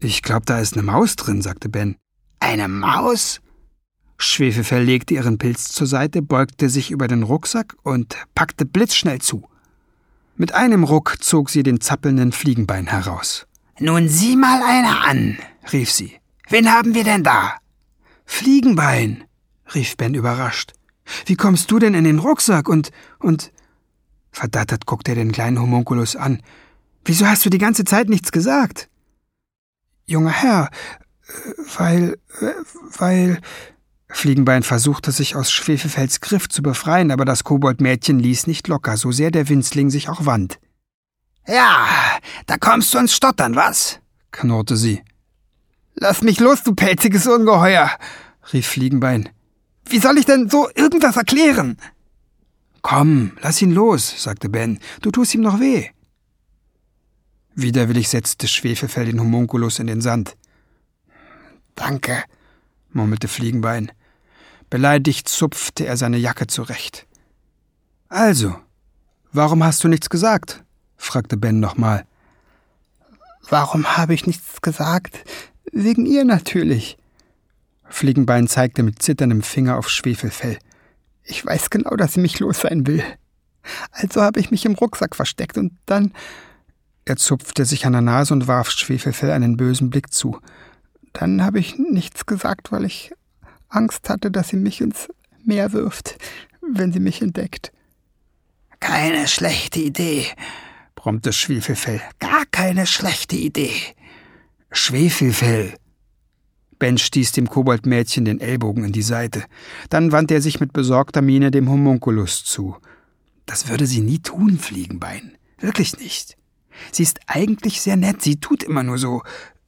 »Ich glaube, da ist eine Maus drin«, sagte Ben. »Eine Maus?« Schwefelfell legte ihren Pilz zur Seite, beugte sich über den Rucksack und packte blitzschnell zu. Mit einem Ruck zog sie den zappelnden Fliegenbein heraus. »Nun sieh mal einer an«, rief sie. »Wen haben wir denn da?« »Fliegenbein«, rief Ben überrascht. »Wie kommst du denn in den Rucksack und...« Verdattert guckte er den kleinen Homunculus an. »Wieso hast du die ganze Zeit nichts gesagt?« »Junger Herr, weil...« Fliegenbein versuchte sich aus Schwefelfells Griff zu befreien, aber das Koboldmädchen ließ nicht locker, so sehr der Winzling sich auch wand. »Ja, da kommst du ins Stottern, was?« knurrte sie. »Lass mich los, du pelziges Ungeheuer«, rief Fliegenbein. »Wie soll ich denn so irgendwas erklären?« »Komm, lass ihn los«, sagte Ben. »Du tust ihm noch weh.« Widerwillig setzte Schwefelfell den Homunculus in den Sand. »Danke«, murmelte Fliegenbein. Beleidigt zupfte er seine Jacke zurecht. »Also, warum hast du nichts gesagt?« fragte Ben nochmal. »Warum habe ich nichts gesagt? Wegen ihr natürlich.« Fliegenbein zeigte mit zitterndem Finger auf Schwefelfell. »Ich weiß genau, dass sie mich los sein will. Also habe ich mich im Rucksack versteckt und dann...« Er zupfte sich an der Nase und warf Schwefelfell einen bösen Blick zu. »Dann habe ich nichts gesagt, weil ich Angst hatte, dass sie mich ins Meer wirft, wenn sie mich entdeckt.« »Keine schlechte Idee«, brummte Schwefelfell. »Gar keine schlechte Idee.« »Schwefelfell!« Ben stieß dem Koboldmädchen den Ellbogen in die Seite. Dann wandte er sich mit besorgter Miene dem Homunculus zu. »Das würde sie nie tun, Fliegenbein. Wirklich nicht. Sie ist eigentlich sehr nett. Sie tut immer nur so...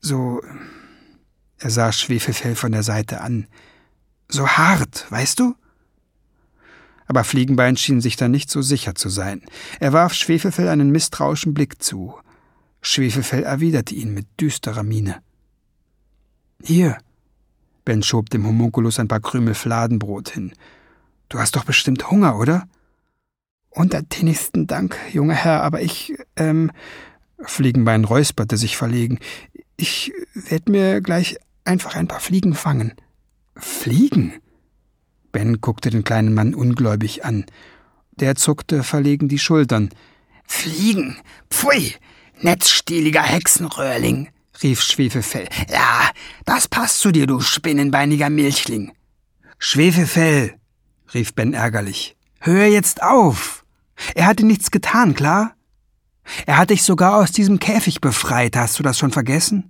Er sah Schwefelfell von der Seite an. »So hart, weißt du?« Aber Fliegenbein schien sich da nicht so sicher zu sein. Er warf Schwefelfell einen misstrauischen Blick zu. Schwefelfell erwiderte ihn mit düsterer Miene. »Hier«, Ben schob dem Homunculus ein paar Krümel Fladenbrot hin. »Du hast doch bestimmt Hunger, oder?« »Untertänigsten Dank, junger Herr, aber ich, Fliegenbein räusperte sich verlegen. »Ich werde mir gleich einfach ein paar Fliegen fangen.« »Fliegen?« Ben guckte den kleinen Mann ungläubig an. Der zuckte verlegen die Schultern. »Fliegen? Pfui, netzstieliger Hexenröhrling«, rief Schwefelfell. »Ja, das passt zu dir, du spinnenbeiniger Milchling.« »Schwefelfell«, rief Ben ärgerlich. »Hör jetzt auf! Er hat dir nichts getan, klar? Er hat dich sogar aus diesem Käfig befreit, hast du das schon vergessen?«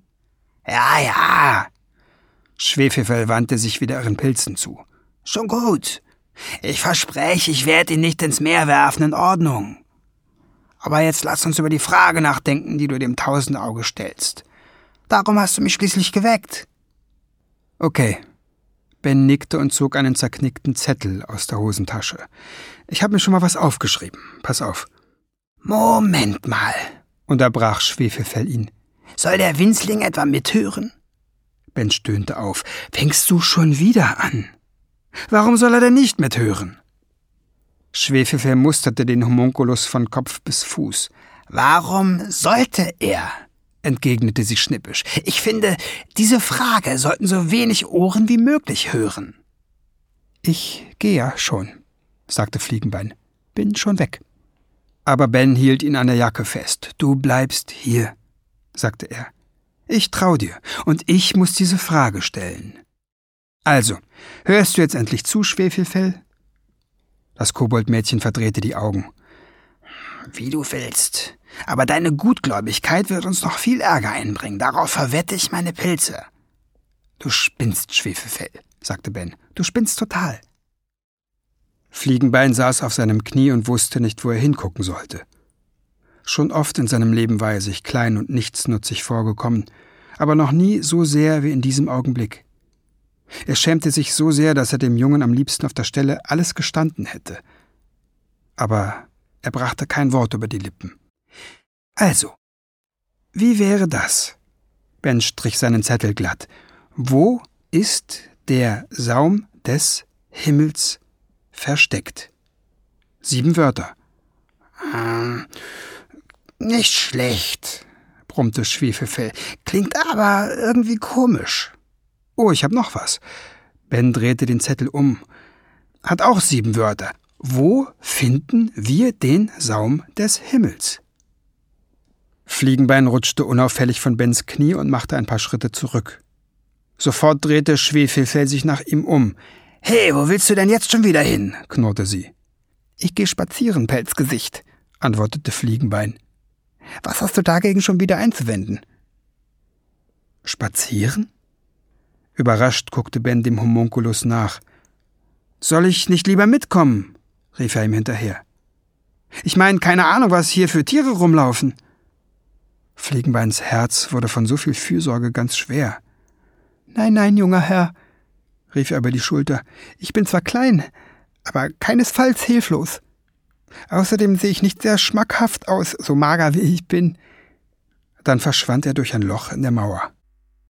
»Ja.« Schwefelfell wandte sich wieder ihren Pilzen zu. »Schon gut. Ich verspreche, ich werde ihn nicht ins Meer werfen, in Ordnung. Aber jetzt lass uns über die Frage nachdenken, die du dem Tausendauge stellst. Darum hast du mich schließlich geweckt.« »Okay.« Ben nickte und zog einen zerknickten Zettel aus der Hosentasche. »Ich habe mir schon mal was aufgeschrieben. Pass auf.« »Moment mal«, unterbrach Schwefelfell ihn. »Soll der Winzling etwa mithören?« Ben stöhnte auf. »Fängst du schon wieder an? Warum soll er denn nicht mithören?« Schwefelfell musterte den Homunculus von Kopf bis Fuß. »Warum sollte er?«, entgegnete sie schnippisch. »Ich finde, diese Frage sollten so wenig Ohren wie möglich hören.« »Ich gehe ja schon«, sagte Fliegenbein. »Bin schon weg.« Aber Ben hielt ihn an der Jacke fest. »Du bleibst hier«, sagte er. »Ich trau dir, und ich muss diese Frage stellen. Also, hörst du jetzt endlich zu, Schwefelfell?« Das Koboldmädchen verdrehte die Augen. »Wie du willst. Aber deine Gutgläubigkeit wird uns noch viel Ärger einbringen. Darauf verwette ich meine Pilze.« »Du spinnst, Schwefelfell«, sagte Ben. »Du spinnst total.« Fliegenbein saß auf seinem Knie und wusste nicht, wo er hingucken sollte. Schon oft in seinem Leben war er sich klein und nichtsnutzig vorgekommen, aber noch nie so sehr wie in diesem Augenblick. Er schämte sich so sehr, dass er dem Jungen am liebsten auf der Stelle alles gestanden hätte. Aber er brachte kein Wort über die Lippen. »Also, wie wäre das?« Ben strich seinen Zettel glatt. »Wo ist der Saum des Himmels versteckt?« 7 Wörter. »Nicht schlecht«, brummte Schwefelfell. »Klingt aber irgendwie komisch.« »Oh, ich hab noch was.« Ben drehte den Zettel um. »Hat auch 7 Wörter. Wo finden wir den Saum des Himmels?« Fliegenbein rutschte unauffällig von Bens Knie und machte ein paar Schritte zurück. Sofort drehte Schwefelfell sich nach ihm um. »Hey, wo willst du denn jetzt schon wieder hin?« knurrte sie. »Ich geh spazieren, Pelzgesicht«, antwortete Fliegenbein. »Was hast du dagegen schon wieder einzuwenden?« »Spazieren?« Überrascht guckte Ben dem Homunculus nach. »Soll ich nicht lieber mitkommen?« rief er ihm hinterher. »Ich meine, keine Ahnung, was hier für Tiere rumlaufen.« Fliegenbeins Herz wurde von so viel Fürsorge ganz schwer. »Nein, nein, junger Herr«, rief er über die Schulter. »Ich bin zwar klein, aber keinesfalls hilflos. Außerdem sehe ich nicht sehr schmackhaft aus, so mager wie ich bin.« Dann verschwand er durch ein Loch in der Mauer.